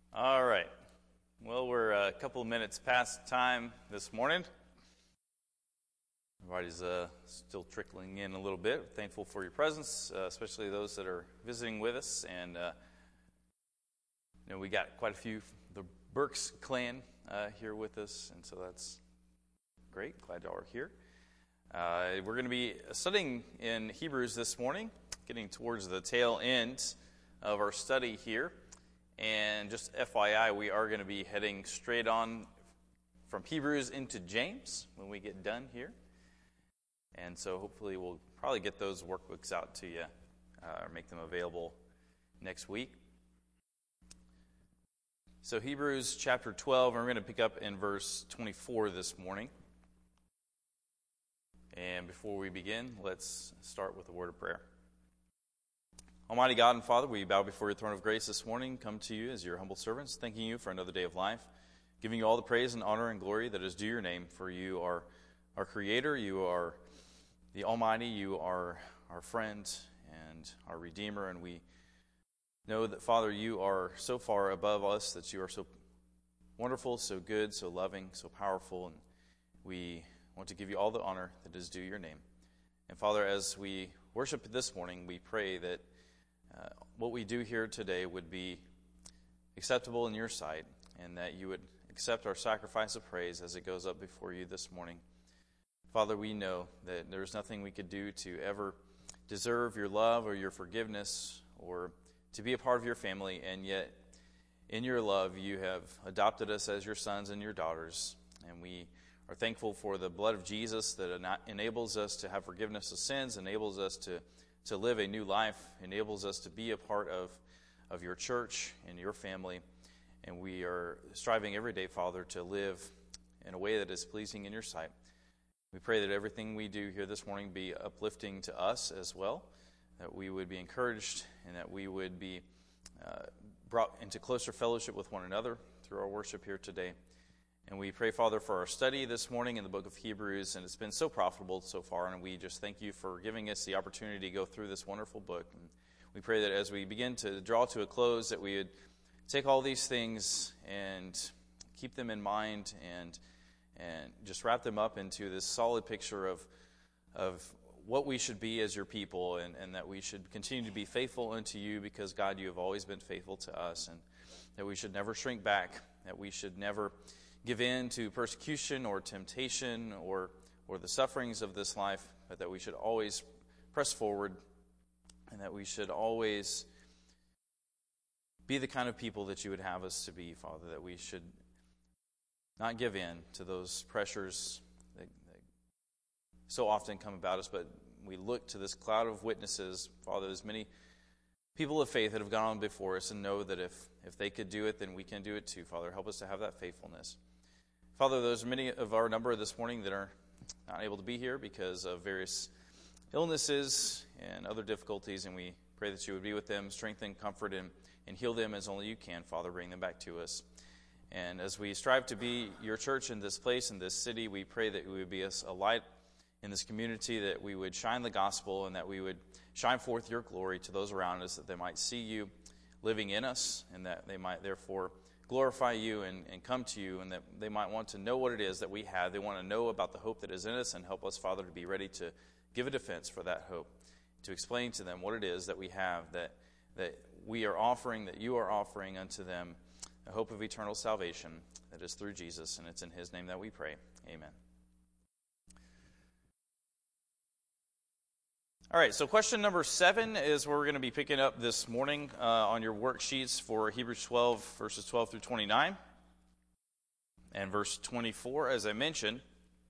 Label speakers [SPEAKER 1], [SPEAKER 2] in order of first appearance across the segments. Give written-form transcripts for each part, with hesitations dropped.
[SPEAKER 1] All right. Well, we're a couple of minutes past time this morning. Everybody's still trickling in a little bit. We're thankful for your presence, especially those that are visiting with us. And we got quite a few, the Burks clan here with us, and so that's great. Glad y'all are here. We're going to be studying in Hebrews this morning, getting towards the tail end of our study here. And just FYI, we are going to be heading straight on from Hebrews into James when we get done here. And so hopefully we'll probably get those workbooks out to you or make them available next week. So Hebrews chapter 12, we're going to pick up in verse 24 this morning. And before we begin, let's start with a word of prayer. Almighty God and Father, we bow before your throne of grace this morning, come to you as your humble servants, thanking you for another day of life, giving you all the praise and honor and glory that is due your name, for you are our Creator, you are the Almighty, you are our friend and our Redeemer, and we know that, Father, you are so far above us, that you are so wonderful, so good, so loving, so powerful, and we want to give you all the honor that is due your name. And Father, as we worship this morning, we pray that what we do here today would be acceptable in your sight, and that you would accept our sacrifice of praise as it goes up before you this morning. Father, we know that there's nothing we could do to ever deserve your love or your forgiveness or to be a part of your family, and yet in your love you have adopted us as your sons and your daughters, and we are thankful for the blood of Jesus that enables us to have forgiveness of sins, enables us to live a new life, enables us to be a part of your church and your family. And we are striving every day, Father, to live in a way that is pleasing in your sight. We pray that everything we do here this morning be uplifting to us as well, that we would be encouraged and that we would be brought into closer fellowship with one another through our worship here today. And we pray, Father, for our study this morning in the book of Hebrews, and it's been so profitable so far, and we just thank you for giving us the opportunity to go through this wonderful book. And we pray that as we begin to draw to a close, that we would take all these things and keep them in mind and just wrap them up into this solid picture of what we should be as your people, and that we should continue to be faithful unto you because, God, you have always been faithful to us, and that we should never shrink back, that we should never give in to persecution or temptation or the sufferings of this life, but that we should always press forward, and that we should always be the kind of people that you would have us to be, Father, that we should not give in to those pressures that so often come about us, but we look to this cloud of witnesses, Father. There's many people of faith that have gone on before us and know that if they could do it, then we can do it too, Father. Help us to have that faithfulness. Father, there's many of our number this morning that are not able to be here because of various illnesses and other difficulties, and we pray that you would be with them, strengthen, comfort, and heal them as only you can, Father. Bring them back to us. And as we strive to be your church in this place, in this city, we pray that we would be a light in this community, that we would shine the gospel, and that we would shine forth your glory to those around us, that they might see you living in us, and that they might therefore glorify you and come to you, and that they might want to know what it is that we have. They want to know about the hope that is in us, and help us, Father, to be ready to give a defense for that hope, to explain to them what it is that we have, that we are offering, that you are offering unto them, a hope of eternal salvation that is through Jesus, and it's in his name that we pray. Amen. All right, so question number 7 is where we're going to be picking up this morning on your worksheets for Hebrews 12, verses 12 through 29, and verse 24, as I mentioned.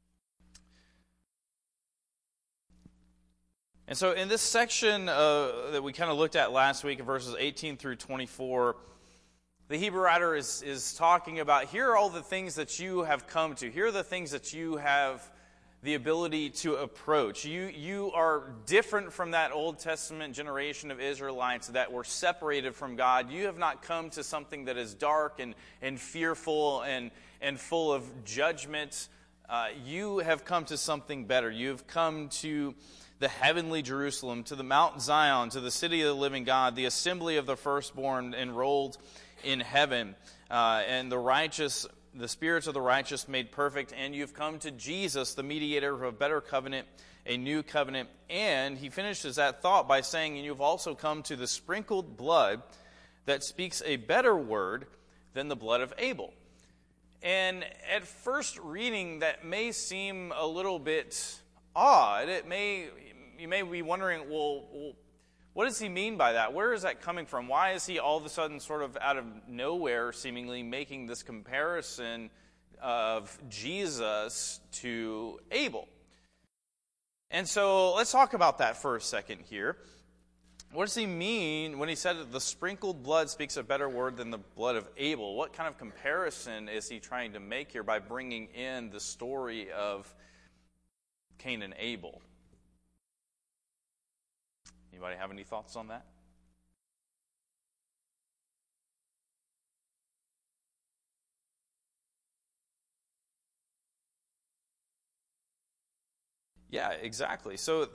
[SPEAKER 1] And so in this section that we kind of looked at last week, verses 18 through 24, the Hebrew writer is talking about, here are all the things that you have come to. Here are the things that you have the ability to approach. You are different from that Old Testament generation of Israelites that were separated from God. You have not come to something that is dark and fearful and full of judgment. You have come to something better. You've come to the heavenly Jerusalem, to the Mount Zion, to the city of the living God, the assembly of the firstborn enrolled in heaven, and the spirits of the righteous made perfect, and you've come to Jesus, the mediator of a better covenant, a new covenant. And he finishes that thought by saying, and you've also come to the sprinkled blood that speaks a better word than the blood of Abel. And at first reading, that may seem a little bit odd. You may be wondering, well, what does he mean by that? Where is that coming from? Why is he all of a sudden, sort of out of nowhere, seemingly making this comparison of Jesus to Abel? And so let's talk about that for a second here. What does he mean when he said that the sprinkled blood speaks a better word than the blood of Abel? What kind of comparison is he trying to make here by bringing in the story of Cain and Abel? Anybody have any thoughts on that? Yeah, exactly. So,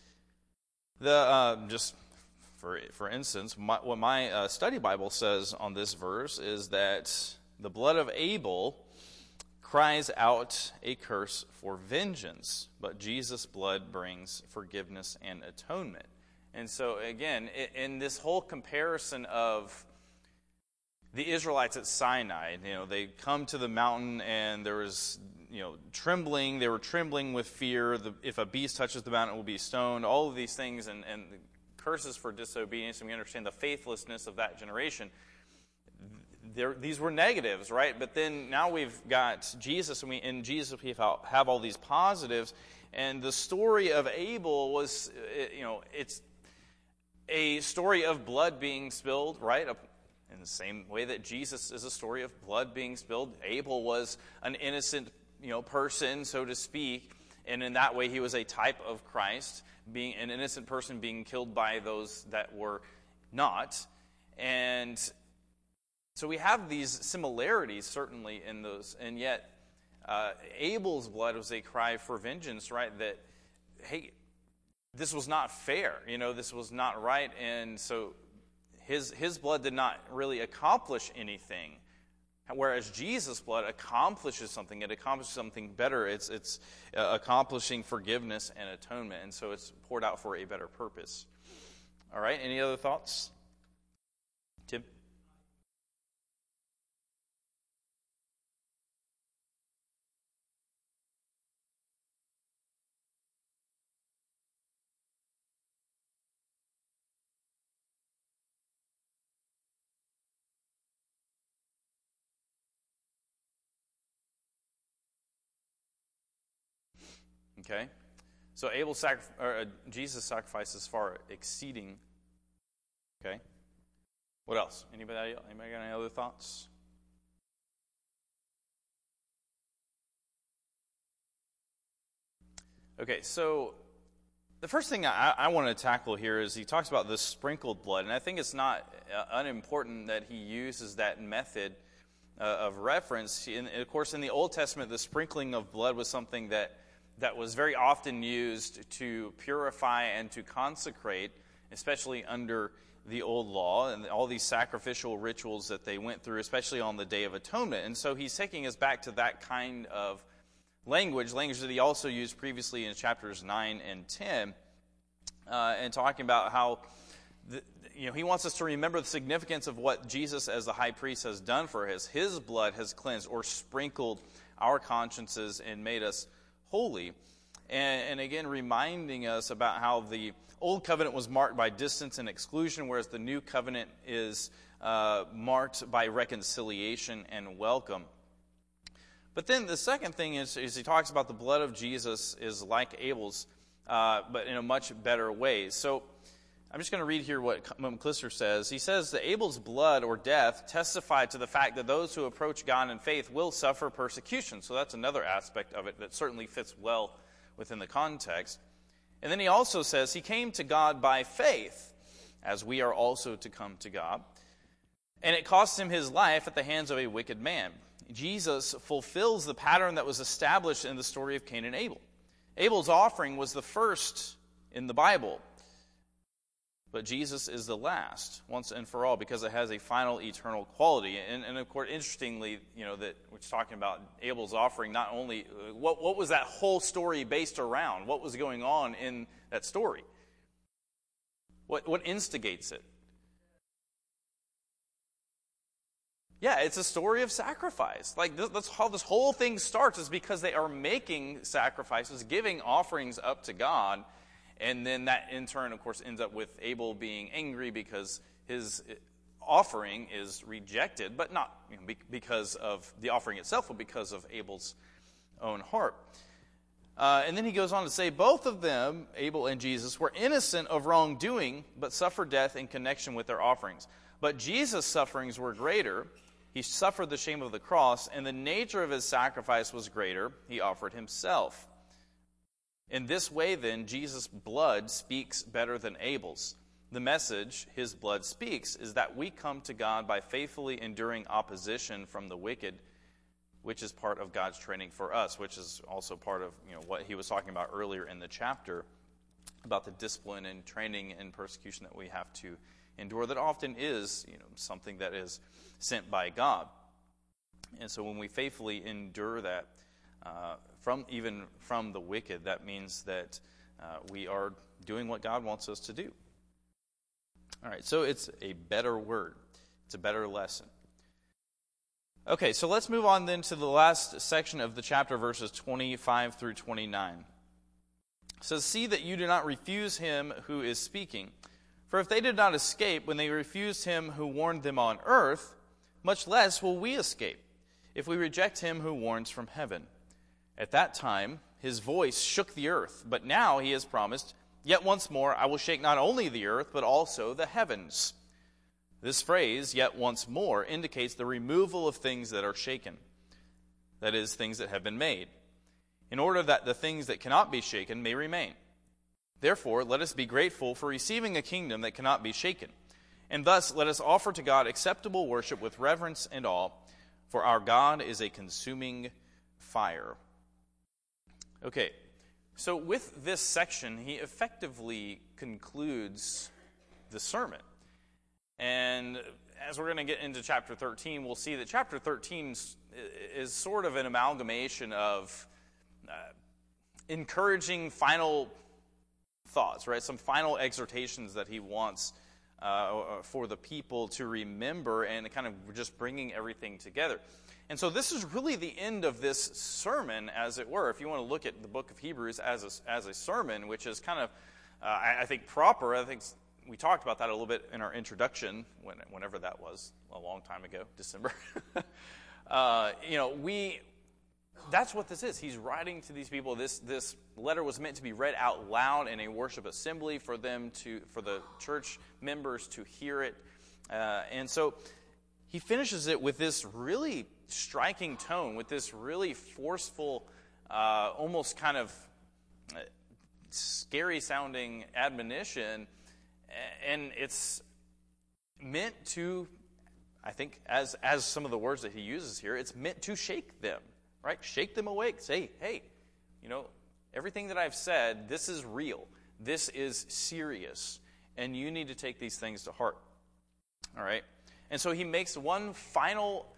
[SPEAKER 1] just for instance, what my study Bible says on this verse is that the blood of Abel cries out a curse for vengeance, but Jesus' blood brings forgiveness and atonement. And so, again, in this whole comparison of the Israelites at Sinai, they come to the mountain and there was, trembling. They were trembling with fear. If a beast touches the mountain, it will be stoned. All of these things and the curses for disobedience, and we understand the faithlessness of that generation. These were negatives, right? But then now we've got Jesus, and in Jesus we have all these positives. And the story of Abel was, it's a story of blood being spilled, right? In the same way that Jesus is a story of blood being spilled. Abel was an innocent, person, so to speak. And in that way, he was a type of Christ, being an innocent person being killed by those that were not. And so we have these similarities, certainly, in those. And yet, Abel's blood was a cry for vengeance, right? That, hey, this was not fair. This was not right. And so his blood did not really accomplish anything. Whereas Jesus' blood accomplishes something. It accomplishes something better. It's accomplishing forgiveness and atonement. And so it's poured out for a better purpose. All right, any other thoughts? Tim? Okay, so Jesus' sacrifice is far exceeding. Okay, what else? Anybody got any other thoughts? Okay, so the first thing I want to tackle here is he talks about the sprinkled blood, and I think it's not unimportant that he uses that method of reference. Of course, in the Old Testament, the sprinkling of blood was something that was very often used to purify and to consecrate, especially under the old law and all these sacrificial rituals that they went through, especially on the Day of Atonement. And so he's taking us back to that kind of language that he also used previously in chapters 9 and 10, and talking about how he wants us to remember the significance of what Jesus as the high priest has done for us. His blood has cleansed or sprinkled our consciences and made us holy. And again, reminding us about how the old covenant was marked by distance and exclusion, whereas the new covenant is marked by reconciliation and welcome. But then the second thing is he talks about the blood of Jesus is like Abel's, but in a much better way. So I'm just going to read here what McClister says. He says that Abel's blood or death testified to the fact that those who approach God in faith will suffer persecution. So that's another aspect of it that certainly fits well within the context. And then he also says he came to God by faith, as we are also to come to God. And it cost him his life at the hands of a wicked man. Jesus fulfills the pattern that was established in the story of Cain and Abel. Abel's offering was the first in the Bible. But Jesus is the last, once and for all, because it has a final eternal quality. And of course, interestingly, that we're talking about Abel's offering, not only, what was that whole story based around? What was going on in that story? What instigates it? Yeah, it's a story of sacrifice. Like, that's how this whole thing starts, is because they are making sacrifices, giving offerings up to God. And then that, in turn, of course, ends up with Abel being angry because his offering is rejected, but not because of the offering itself, but because of Abel's own heart. And then he goes on to say, both of them, Abel and Jesus, were innocent of wrongdoing, but suffered death in connection with their offerings. But Jesus' sufferings were greater. He suffered the shame of the cross, and the nature of his sacrifice was greater. He offered himself. In this way, then, Jesus' blood speaks better than Abel's. The message his blood speaks is that we come to God by faithfully enduring opposition from the wicked, which is part of God's training for us, which is also part of what he was talking about earlier in the chapter about the discipline and training and persecution that we have to endure. That often is something that is sent by God. And so when we faithfully endure that, from the wicked, that means that we are doing what God wants us to do. All right, so it's a better word. It's a better lesson. Okay, so let's move on then to the last section of the chapter, verses 25 through 29. It says, "See that you do not refuse him who is speaking. For if they did not escape when they refused him who warned them on earth, much less will we escape if we reject him who warns from heaven. At that time, his voice shook the earth, but now he has promised, yet once more I will shake not only the earth, but also the heavens." This phrase, "yet once more," indicates the removal of things that are shaken, that is, things that have been made, in order that the things that cannot be shaken may remain. Therefore, let us be grateful for receiving a kingdom that cannot be shaken, and thus let us offer to God acceptable worship with reverence and awe, for our God is a consuming fire. Okay, so with this section, he effectively concludes the sermon. And as we're going to get into chapter 13, we'll see that chapter 13 is sort of an amalgamation of encouraging final thoughts, right? Some final exhortations that he wants for the people to remember, and kind of just bringing everything together. And so this is really the end of this sermon, as it were. If you want to look at the book of Hebrews as a sermon, which is kind of, I think, proper. I think we talked about that a little bit in our introduction, whenever that was, a long time ago, December. That's what this is. He's writing to these people. This letter was meant to be read out loud in a worship assembly for the church members to hear it. And so he finishes it with this really striking tone, with this really forceful, almost kind of scary-sounding admonition. And it's meant to, I think, as some of the words that he uses here, it's meant to shake them, right? Shake them awake. Say, hey, everything that I've said, this is real. This is serious. And you need to take these things to heart. All right? And so he makes one final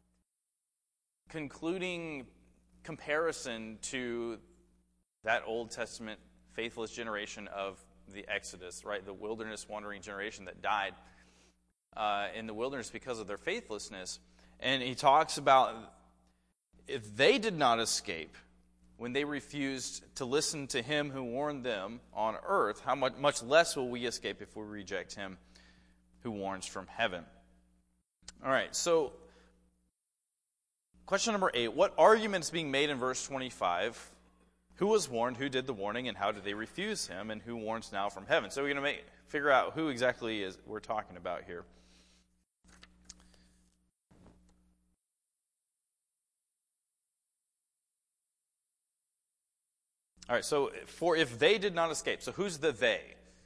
[SPEAKER 1] concluding comparison to that Old Testament faithless generation of the Exodus, right? The wilderness wandering generation that died in the wilderness because of their faithlessness. And he talks about if they did not escape when they refused to listen to him who warned them on earth, how much less will we escape if we reject him who warns from heaven? All right, so question number 8. What argument is being made in verse 25? Who was warned, who did the warning, and how did they refuse him, and who warns now from heaven? So we're going to figure out who exactly we're talking about here. All right, so for if they did not escape, so who's the they?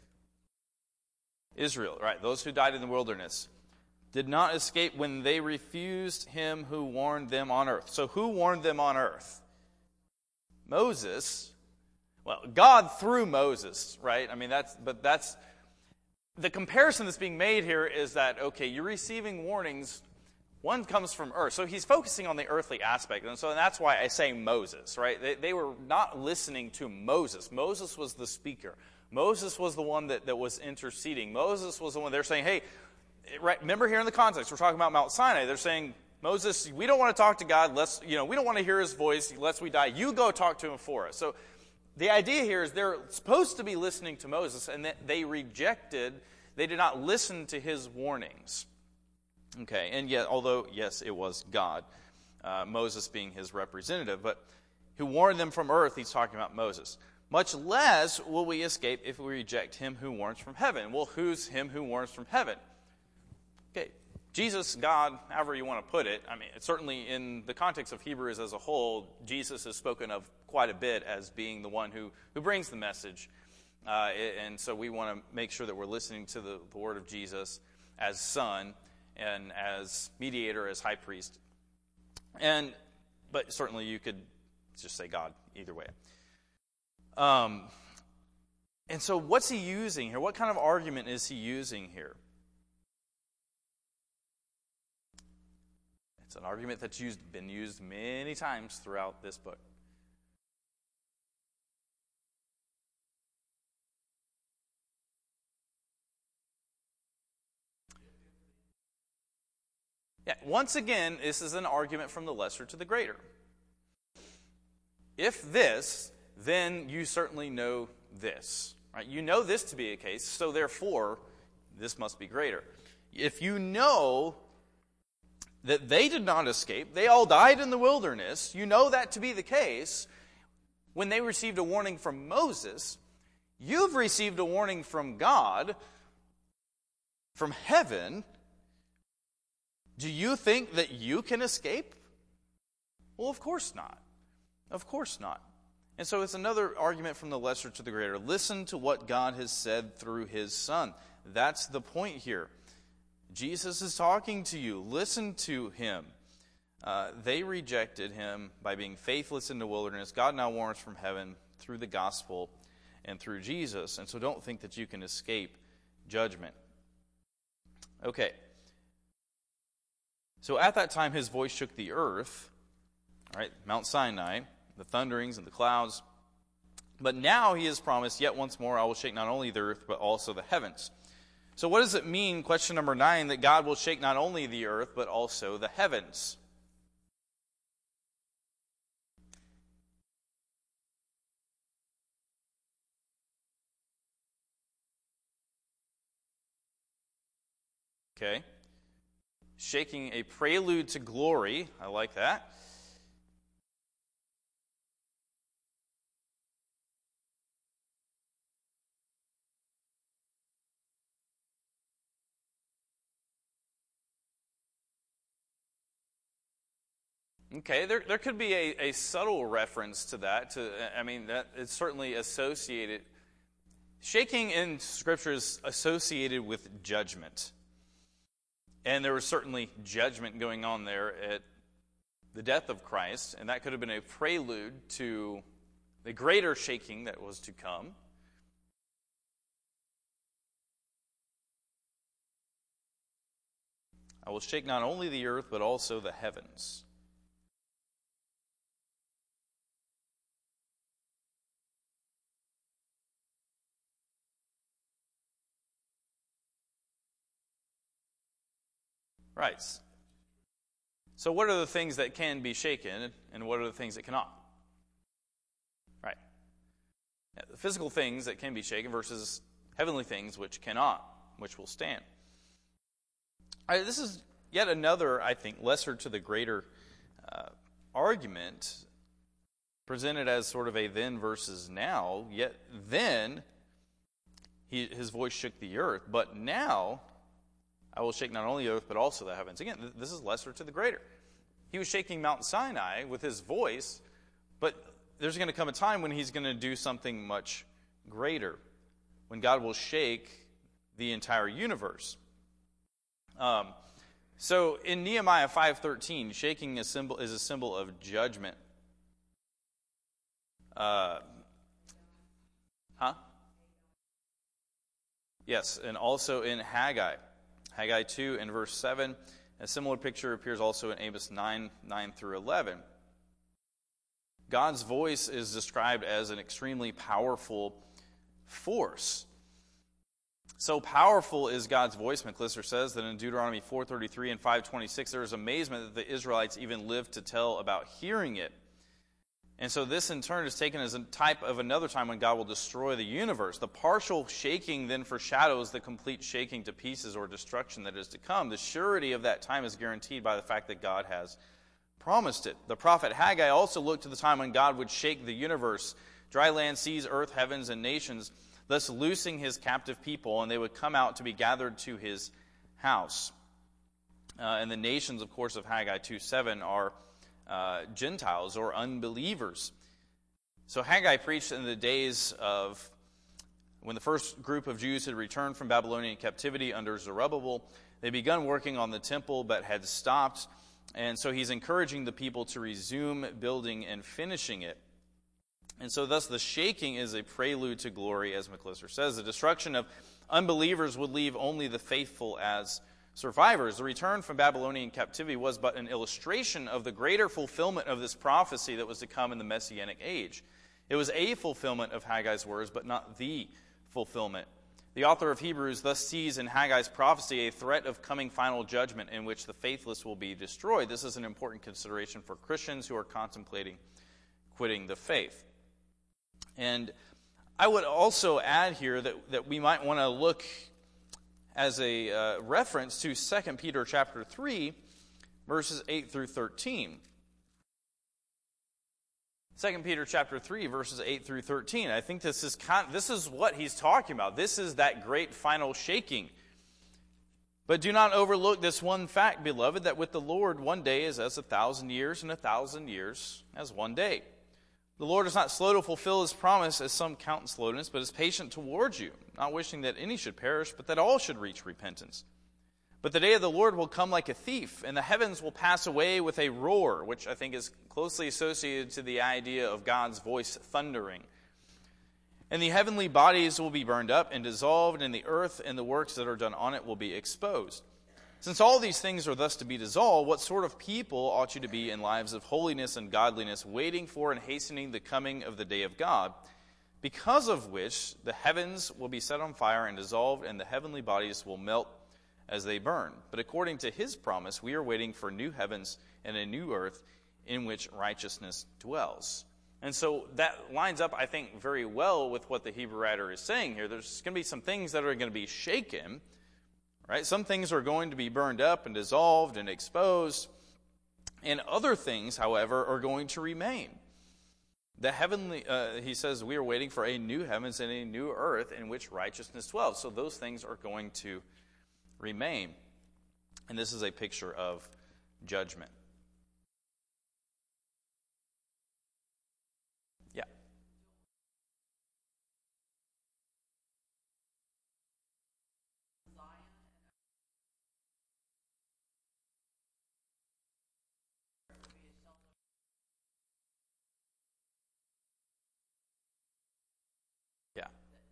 [SPEAKER 1] Israel, right? Those who died in the wilderness did not escape when they refused him who warned them on earth. So who warned them on earth? Moses Well, God through Moses, right? I mean, that's the comparison that's being made here is that, okay, you're receiving warnings. One comes from earth. So he's focusing on the earthly aspect. And so that's why I say Moses, right? They were not listening to Moses. Moses was the speaker. Moses was the one that was interceding. Moses was the one, they're saying, hey, right, remember here in the context, we're talking about Mount Sinai. They're saying, Moses, we don't want to talk to God. We don't want to hear his voice lest we die. You go talk to him for us. So the idea here is they're supposed to be listening to Moses, and they rejected, they did not listen to his warnings. Okay, and yet, although, yes, it was God, Moses being his representative, but who warned them from earth, he's talking about Moses. Much less will we escape if we reject him who warns from heaven. Well, who's him who warns from heaven? Okay, Jesus, God, however you want to put it, I mean, certainly in the context of Hebrews as a whole, Jesus is spoken of quite a bit as being the one who brings the message. And so we want to make sure that we're listening to the word of Jesus as Son and as mediator, as high priest. But certainly you could just say God either way. And so what's he using here? What kind of argument is he using here? It's an argument that's been used many times throughout this book. Yeah, once again, this is an argument from the lesser to the greater. If this, then you certainly know this. Right? You know this to be a case, so therefore, this must be greater. If you know that they did not escape, they all died in the wilderness, you know that to be the case, when they received a warning from Moses, you've received a warning from God, from heaven. Do you think that you can escape? Well, of course not. Of course not. And so it's another argument from the lesser to the greater. Listen to what God has said through his Son. That's the point here. Jesus is talking to you. Listen to him. They rejected him by being faithless in the wilderness. God now warns from heaven through the gospel and through Jesus. And so don't think that you can escape judgment. Okay. So at that time his voice shook the earth, all right, Mount Sinai, the thunderings and the clouds. But now he has promised, yet once more I will shake not only the earth, but also the heavens. So what does it mean, question number 9, that God will shake not only the earth, but also the heavens? Okay. Shaking, a prelude to glory. I like that. Okay, there could be a subtle reference to that. That is certainly associated. Shaking in Scripture is associated with judgment. And there was certainly judgment going on there at the death of Christ, and that could have been a prelude to the greater shaking that was to come. I will shake not only the earth, but also the heavens. Right. So what are the things that can be shaken, and what are the things that cannot? Right. The physical things that can be shaken versus heavenly things which cannot, which will stand. All right, this is yet another, I think, lesser to the greater argument presented as sort of a then versus now. Yet then, his voice shook the earth, but now I will shake not only the earth, but also the heavens. Again, this is lesser to the greater. He was shaking Mount Sinai with his voice, but there's going to come a time when he's going to do something much greater, when God will shake the entire universe. So in Nehemiah 5:13, shaking is a symbol of judgment. Huh? Yes, and also in Haggai. Haggai 2 and verse 7. A similar picture appears also in Amos 9 through 11. God's voice is described as an extremely powerful force. So powerful is God's voice, McClister says, that in Deuteronomy 4:33 and 5:26, there is amazement that the Israelites even lived to tell about hearing it. And so this, in turn, is taken as a type of another time when God will destroy the universe. The partial shaking then foreshadows the complete shaking to pieces or destruction that is to come. The surety of that time is guaranteed by the fact that God has promised it. The prophet Haggai also looked to the time when God would shake the universe, dry land, seas, earth, heavens, and nations, thus loosing his captive people, and they would come out to be gathered to his house. And the nations, of course, of Haggai 2:7 are Gentiles or unbelievers. So Haggai preached in the days of when the first group of Jews had returned from Babylonian captivity under Zerubbabel. They begun working on the temple but had stopped, and so he's encouraging the people to resume building and finishing it. And so thus the shaking is a prelude to glory, as McClister says. The destruction of unbelievers would leave only the faithful as survivors. The return from Babylonian captivity was but an illustration of the greater fulfillment of this prophecy that was to come in the Messianic age. It was a fulfillment of Haggai's words, but not the fulfillment. The author of Hebrews thus sees in Haggai's prophecy a threat of coming final judgment in which the faithless will be destroyed. This is an important consideration for Christians who are contemplating quitting the faith. And I would also add here that we might want to look as a reference to 2 Peter chapter 3, verses 8 through 13. 2 Peter chapter 3, verses 8 through 13. I think this is what he's talking about. This is that great final shaking. But do not overlook this one fact, beloved, that with the Lord 1 day is as 1,000 years, and 1,000 years as 1 day. The Lord is not slow to fulfill his promise, as some count slowness, but is patient towards you, not wishing that any should perish, but that all should reach repentance. But the day of the Lord will come like a thief, and the heavens will pass away with a roar, which I think is closely associated to the idea of God's voice thundering. And the heavenly bodies will be burned up and dissolved, and the earth and the works that are done on it will be exposed. Since all these things are thus to be dissolved, what sort of people ought you to be in lives of holiness and godliness, waiting for and hastening the coming of the day of God, because of which the heavens will be set on fire and dissolved, and the heavenly bodies will melt as they burn. But according to his promise, we are waiting for new heavens and a new earth in which righteousness dwells. And so that lines up, I think, very well with what the Hebrew writer is saying here. There's going to be some things that are going to be shaken. Right? Some things are going to be burned up and dissolved and exposed, and other things, however, are going to remain. The heavenly, he says, we are waiting for a new heavens and a new earth in which righteousness dwells. So those things are going to remain. And this is a picture of judgment. Yeah. Yeah.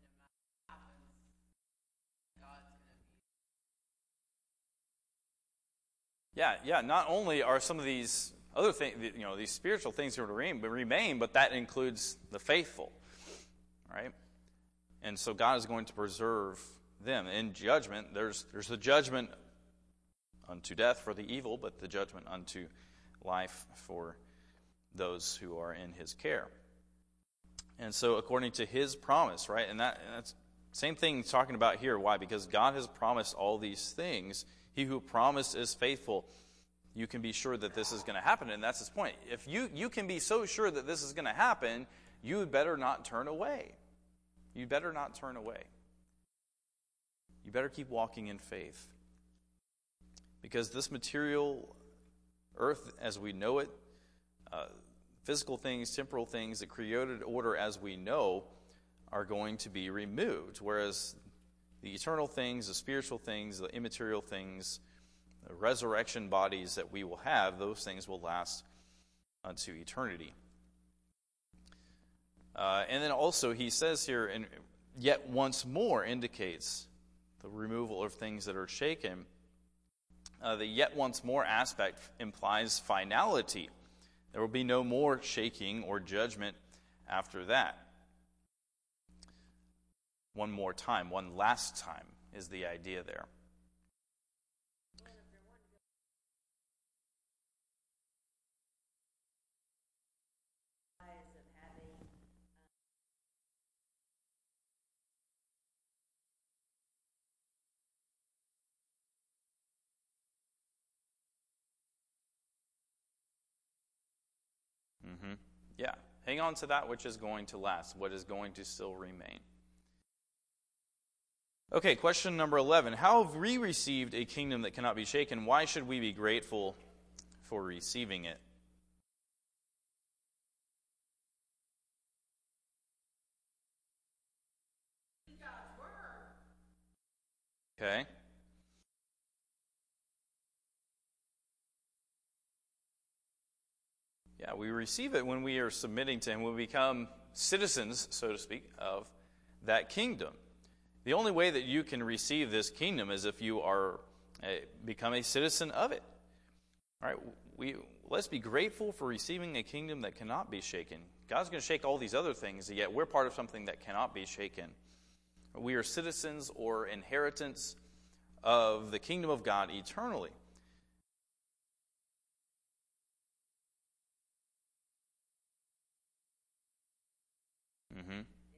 [SPEAKER 1] Yeah. Not only are some of these other things, these spiritual things going to remain, but that includes the faithful, right? And so God is going to preserve them. In judgment, there's the judgment unto death for the evil, but the judgment unto life for those who are in his care. And so according to his promise, right? And that's same thing he's talking about here. Why? Because God has promised all these things. He who promised is faithful. You can be sure that this is going to happen, and that's his point. If you can be so sure that this is going to happen, you better not turn away. You better not turn away. You better keep walking in faith. Because this material earth as we know it, physical things, temporal things, the created order as we know are going to be removed. Whereas the eternal things, the spiritual things, the immaterial things, the resurrection bodies that we will have, those things will last unto eternity. And then also he says here, and yet once more indicates the removal of things that are shaken. The yet once more aspect implies finality. There will be no more shaking or judgment after that. One more time, one last time is the idea there. Yeah, hang on to that which is going to last, what is going to still remain. Okay, question number 11. How have we received a kingdom that cannot be shaken? Why should we be grateful for receiving it? Okay. Yeah, we receive it when we are submitting to Him, when we become citizens, so to speak, of that kingdom. The only way that you can receive this kingdom is if you are become a citizen of it. All right, let's be grateful for receiving a kingdom that cannot be shaken. God's going to shake all these other things, yet we're part of something that cannot be shaken. We are citizens or inheritance of the kingdom of God eternally. Mm-hmm.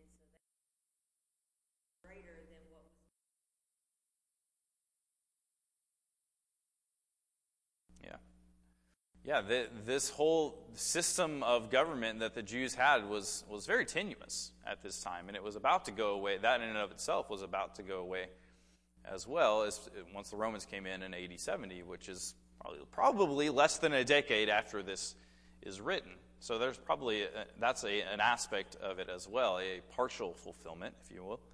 [SPEAKER 1] Yeah, this whole system of government that the Jews had was very tenuous at this time, and it was about to go away. That in and of itself was about to go away as well, as once the Romans came in AD 70, which is probably less than a decade after this is written. So there's probably that's an aspect of it as well, a partial fulfillment, if you will.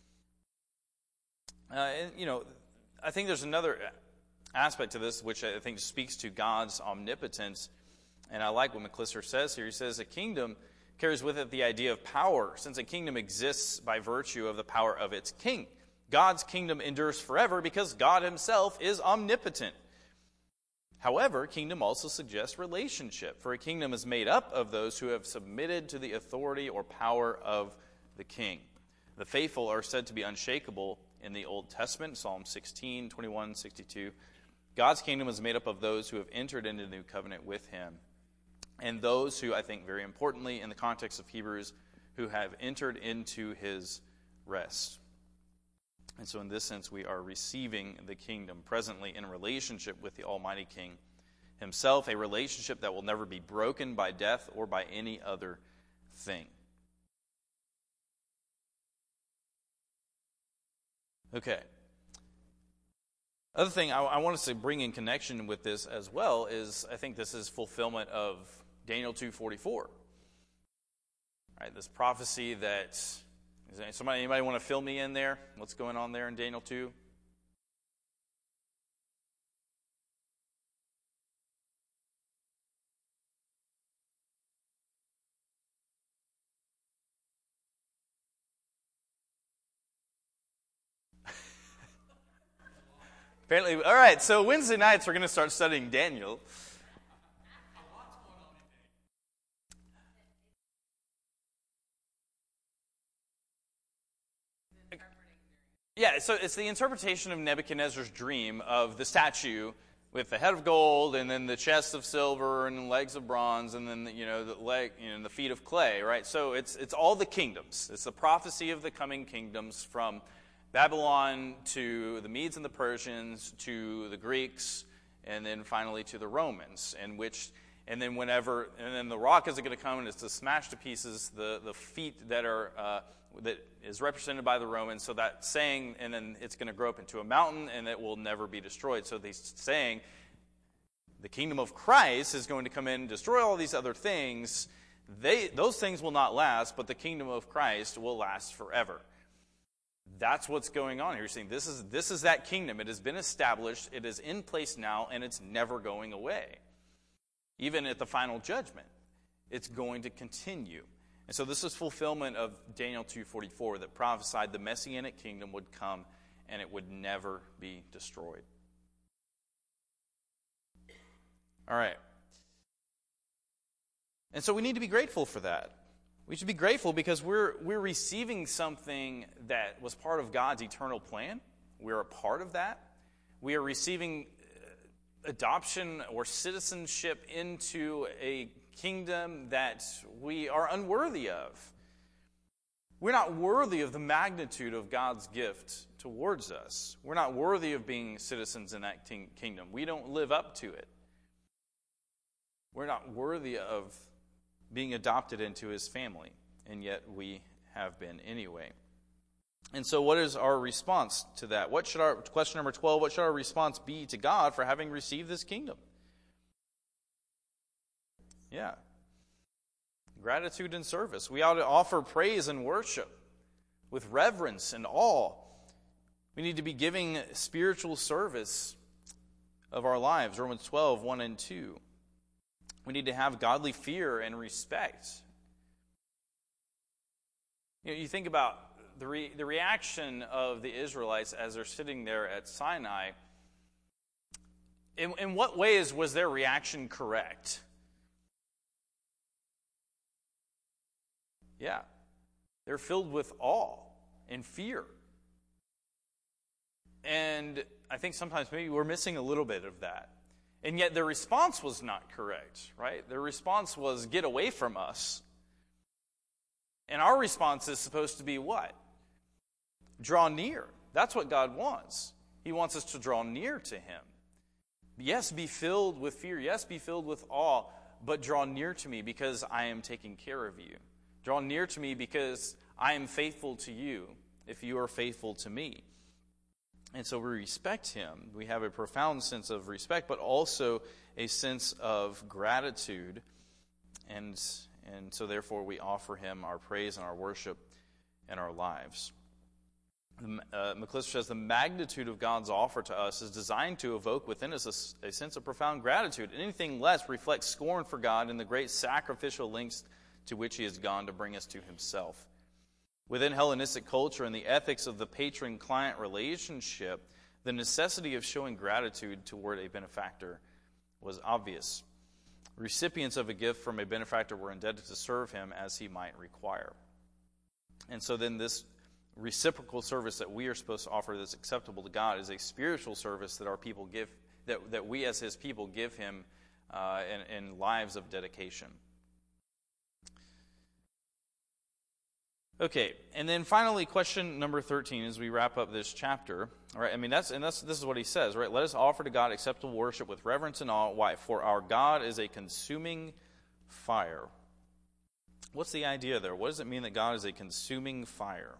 [SPEAKER 1] And I think there's another aspect to this which I think speaks to God's omnipotence, and I like what McClister says here. He says a kingdom carries with it the idea of power, since a kingdom exists by virtue of the power of its king. God's kingdom endures forever because God himself is omnipotent. However, kingdom also suggests relationship, for a kingdom is made up of those who have submitted to the authority or power of the king. The faithful are said to be unshakable in the Old Testament, Psalm 16, 21, 62. God's kingdom is made up of those who have entered into the new covenant with him, and those who, I think very importantly in the context of Hebrews, who have entered into his rest. And so in this sense, we are receiving the kingdom presently in relationship with the Almighty King himself, a relationship that will never be broken by death or by any other thing. Okay. Other thing I want us to bring in connection with this as well is I think this is fulfillment of Daniel 2:44. Right, this prophecy that anybody want to fill me in there? What's going on there in Daniel 2? Apparently, all right, so Wednesday nights we're going to start studying Daniel. Yeah, so it's the interpretation of Nebuchadnezzar's dream of the statue with the head of gold and then the chest of silver and the legs of bronze and then the feet of clay, right? So it's all the kingdoms. It's the prophecy of the coming kingdoms from Babylon to the Medes and the Persians to the Greeks and then finally to the Romans, and then the rock is going to come and it's to smash to pieces the feet that is represented by the Romans, so that saying, and then it's going to grow up into a mountain and it will never be destroyed. So he's saying the kingdom of Christ is going to come in and destroy all these other things. Those things will not last, but the kingdom of Christ will last forever. That's what's going on here. You're saying this is that kingdom. It has been established, it is in place now, and it's never going away. Even at the final judgment, it's going to continue. And so this is fulfillment of Daniel 2:44 that prophesied the Messianic kingdom would come and it would never be destroyed. All right. And so we need to be grateful for that. We should be grateful because we're receiving something that was part of God's eternal plan. We're a part of that. We are receiving adoption or citizenship into a kingdom that we are unworthy of. We're not worthy of the magnitude of God's gift towards us. We're not worthy of being citizens in that kingdom. We don't live up to it. We're not worthy of being adopted into his family, and yet we have been anyway. And so what is our response to that? Question number 12, what should our response be to God for having received this kingdom? Yeah. Gratitude and service. We ought to offer praise and worship with reverence and awe. We need to be giving spiritual service of our lives. Romans 12, 1 and 2. We need to have godly fear and respect. You think about the reaction of the Israelites as they're sitting there at Sinai. In what ways was their reaction correct? Yeah. They're filled with awe and fear. And I think sometimes maybe we're missing a little bit of that. And yet their response was not correct, right? Their response was, get away from us. And our response is supposed to be what? Draw near. That's what God wants. He wants us to draw near to him. Yes, be filled with fear. Yes, be filled with awe. But draw near to me because I am taking care of you. Draw near to me because I am faithful to you if you are faithful to me. And so we respect him. We have a profound sense of respect, but also a sense of gratitude. And so therefore we offer him our praise and our worship and our lives. McClister says the magnitude of God's offer to us is designed to evoke within us a sense of profound gratitude. Anything less reflects scorn for God and the great sacrificial lengths to which he has gone to bring us to himself. Within Hellenistic culture and the ethics of the patron-client relationship, the necessity of showing gratitude toward a benefactor was obvious. Recipients of a gift from a benefactor were indebted to serve him as he might require. And so then this reciprocal service that we are supposed to offer that's acceptable to God is a spiritual service that our people give, that we as his people give him in lives of dedication. Okay, and then finally, question number 13 as we wrap up this chapter. All right, I mean this is what he says, right? Let us offer to God acceptable worship with reverence and awe. Why? For our God is a consuming fire. What's the idea there? What does it mean that God is a consuming fire?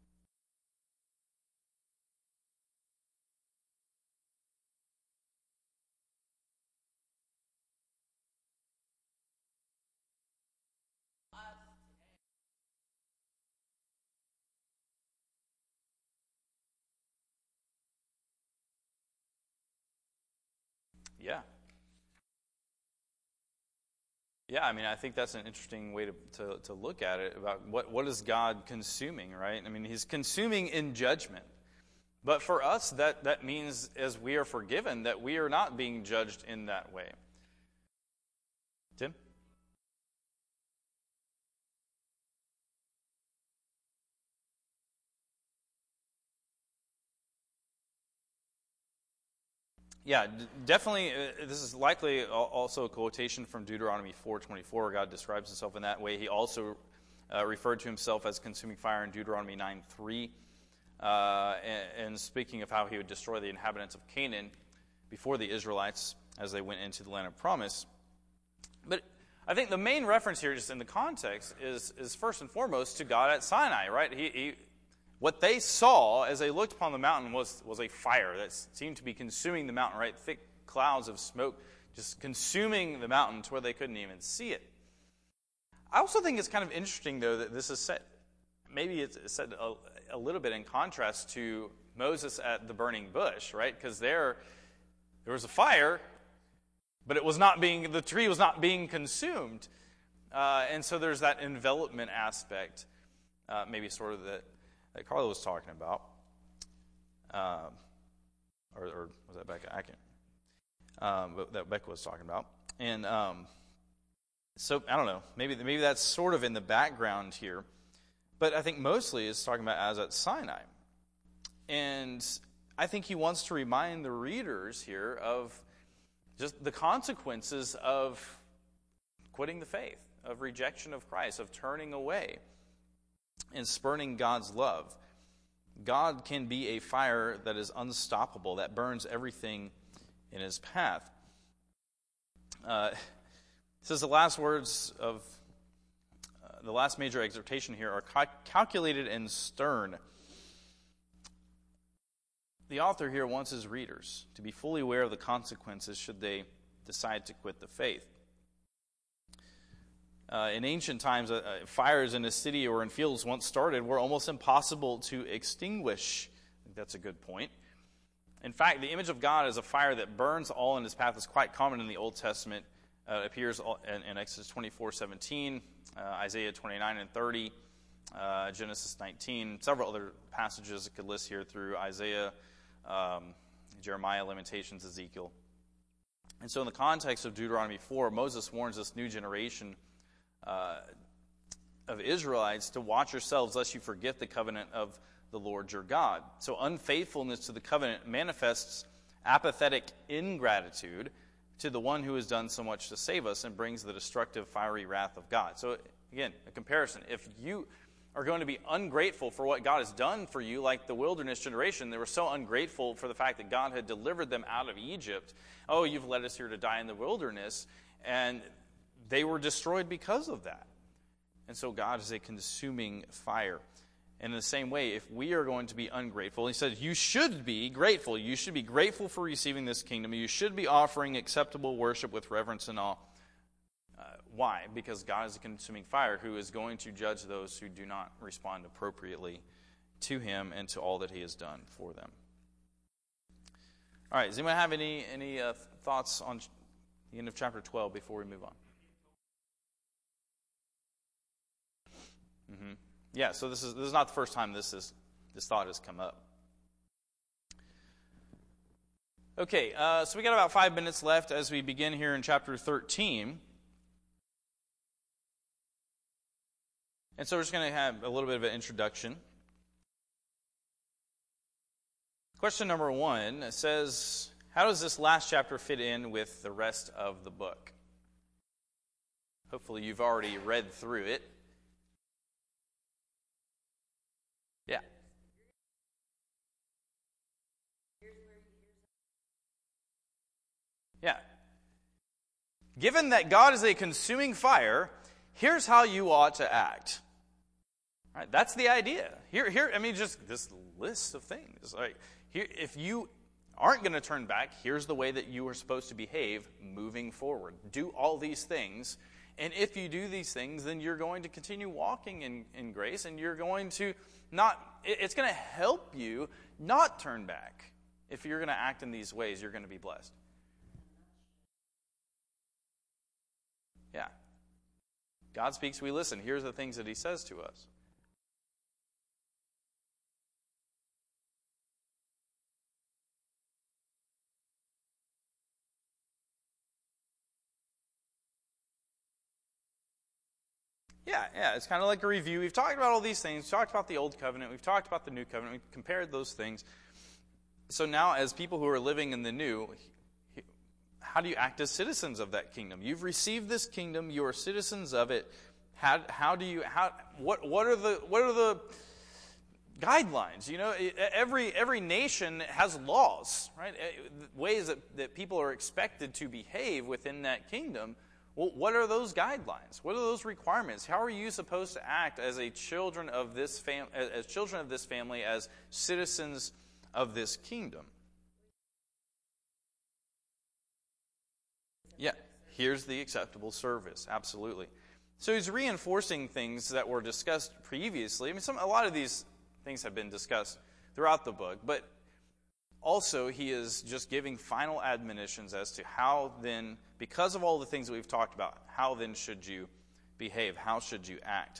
[SPEAKER 1] Yeah. Yeah, I mean, I think that's an interesting way to look at it, about what is God consuming, right? I mean, he's consuming in judgment. But for us, that means as we are forgiven, that we are not being judged in that way. Tim? Yeah, definitely. This is likely also a quotation from Deuteronomy 4:24, where God describes himself in that way. He also referred to himself as consuming fire in Deuteronomy 9:3, and speaking of how he would destroy the inhabitants of Canaan before the Israelites as they went into the land of promise. But I think the main reference here, just in the context, is first and foremost to God at Sinai, right? What they saw as they looked upon the mountain was a fire that seemed to be consuming the mountain, right? Thick clouds of smoke just consuming the mountain to where they couldn't even see it. I also think it's kind of interesting, though, that this is set, maybe it's set a little bit in contrast to Moses at the burning bush, right? Because there was a fire, but the tree was not being consumed. And so there's that envelopment aspect, maybe sort of that Carla was talking about. Or was that Becca? I can't. But that Becca was talking about. And so, I don't know, maybe that's sort of in the background here. But I think mostly it's talking about as at Sinai. And I think he wants to remind the readers here of just the consequences of quitting the faith, of rejection of Christ, of turning away and spurning God's love. God can be a fire that is unstoppable, that burns everything in his path. It says the last words of the last major exhortation here are calculated and stern. The author here wants his readers to be fully aware of the consequences should they decide to quit the faith. In ancient times, fires in a city or in fields once started were almost impossible to extinguish. I think that's a good point. In fact, the image of God as a fire that burns all in his path is quite common in the Old Testament. It appears in Exodus 24:17, Isaiah 29 and 30, Genesis 19, several other passages I could list here through Isaiah, Jeremiah, Lamentations, Ezekiel. And so in the context of Deuteronomy 4, Moses warns this new generation of Israelites to watch yourselves lest you forget the covenant of the Lord your God. So unfaithfulness to the covenant manifests apathetic ingratitude to the one who has done so much to save us and brings the destructive fiery wrath of God. So again, a comparison. If you are going to be ungrateful for what God has done for you, like the wilderness generation, they were so ungrateful for the fact that God had delivered them out of Egypt. Oh, you've led us here to die in the wilderness. And they were destroyed because of that. And so God is a consuming fire. And in the same way, if we are going to be ungrateful, he said, you should be grateful. You should be grateful for receiving this kingdom. You should be offering acceptable worship with reverence and awe. Why? Because God is a consuming fire who is going to judge those who do not respond appropriately to him and to all that he has done for them. All right, does anyone have any thoughts on the end of chapter 12 before we move on? Mm-hmm. Yeah, so this is not the first time this thought has come up. Okay, so we got about 5 minutes left as we begin here in chapter 13. And so we're just going to have a little bit of an introduction. Question number 1 says, how does this last chapter fit in with the rest of the book? Hopefully you've already read through it. Yeah. Yeah. Given that God is a consuming fire, here's how you ought to act. All right, that's the idea. Here. I mean, just this list of things. Like here, if you aren't going to turn back, here's the way that you are supposed to behave moving forward. Do all these things. And if you do these things, then you're going to continue walking in grace, and you're going to it's going to help you not turn back. If you're going to act in these ways, you're going to be blessed. Yeah. God speaks, we listen. Here's the things that he says to us. Yeah, it's kind of like a review. We've talked about all these things. We've talked about the Old Covenant. We've talked about the New Covenant. We've compared those things. So now, as people who are living in the New, how do you act as citizens of that kingdom? You've received this kingdom. You are citizens of it. What are the guidelines? You know, every nation has laws, right? Ways that people are expected to behave within that kingdom. Well, what are those guidelines? What are those requirements? How are you supposed to act as children of this family, as citizens of this kingdom? Yeah, here's the acceptable service. Absolutely. So he's reinforcing things that were discussed previously. I mean, a lot of these things have been discussed throughout the book, but also he is just giving final admonitions as to how then, because of all the things that we've talked about, how then should you behave? How should you act?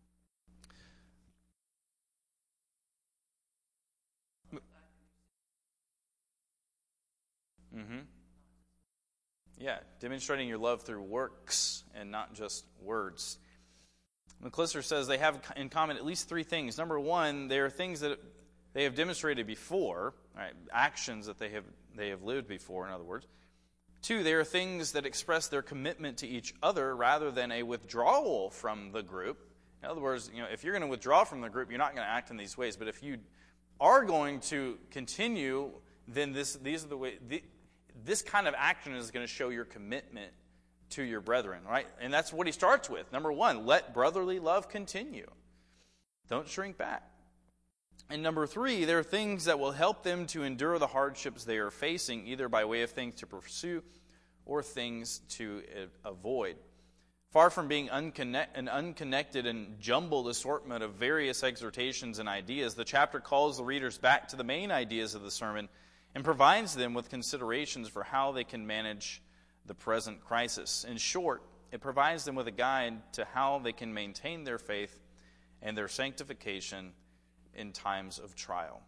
[SPEAKER 1] Mm-hmm. Yeah, demonstrating your love through works and not just words. McClister says they have in common at least three things. Number one, they are things that they have demonstrated before, right, actions that they have lived before, in other words. Two, they are things that express their commitment to each other rather than a withdrawal from the group. In other words, if you're going to withdraw from the group, you're not going to act in these ways. But if you are going to continue, then this kind of action is going to show your commitment to your brethren, right? And that's what he starts with. Number one, let brotherly love continue. Don't shrink back. And number three, there are things that will help them to endure the hardships they are facing, either by way of things to pursue or things to avoid. Far from being an unconnected and jumbled assortment of various exhortations and ideas, the chapter calls the readers back to the main ideas of the sermon and provides them with considerations for how they can manage the present crisis. In short, it provides them with a guide to how they can maintain their faith and their sanctification in times of trial.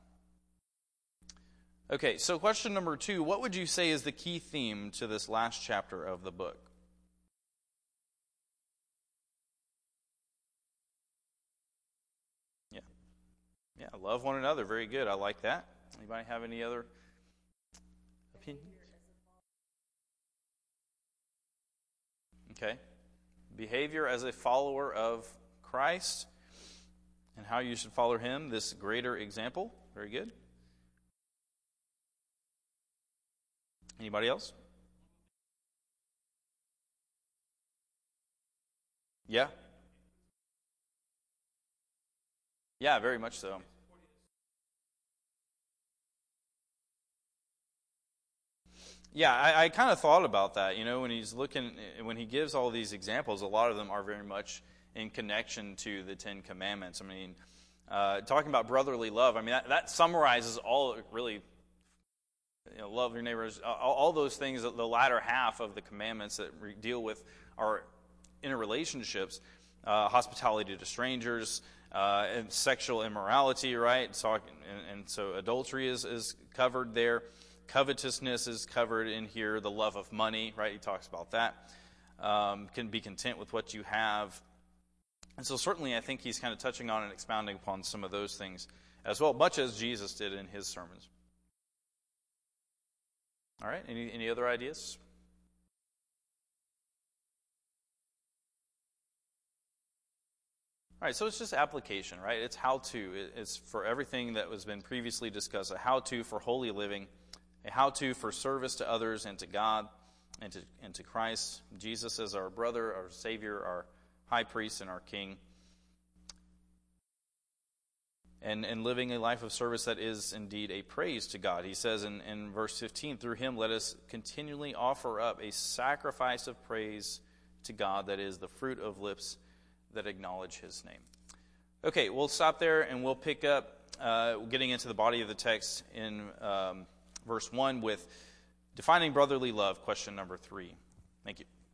[SPEAKER 1] Okay, so question number 2, what would you say is the key theme to this last chapter of the book? Yeah, love one another. Very good. I like that. Anybody have any other opinions? Okay. Behavior as a follower of Christ and how you should follow him, this greater example. Very good. Anybody else? Yeah. Yeah, very much so. Yeah, I kind of thought about that. When he gives all these examples, a lot of them are very much in connection to the Ten Commandments. I mean, talking about brotherly love, I mean, that summarizes all, really, love your neighbors, all those things, the latter half of the commandments that deal with our interrelationships, hospitality to strangers, and sexual immorality, right? So adultery is covered there. Covetousness is covered in here. The love of money, right? He talks about that. Can be content with what you have. And so certainly I think he's kind of touching on and expounding upon some of those things as well, much as Jesus did in his sermons. All right, any other ideas? All right, so it's just application, right? It's how-to. It's for everything that has been previously discussed, a how-to for holy living, a how-to for service to others and to God and to Christ. Jesus as our brother, our Savior, our high priest, and our King. And living a life of service that is indeed a praise to God. He says in verse 15, through him let us continually offer up a sacrifice of praise to God, that is the fruit of lips that acknowledge his name. Okay, we'll stop there and we'll pick up getting into the body of the text in verse 1 with defining brotherly love, question number 3. Thank you.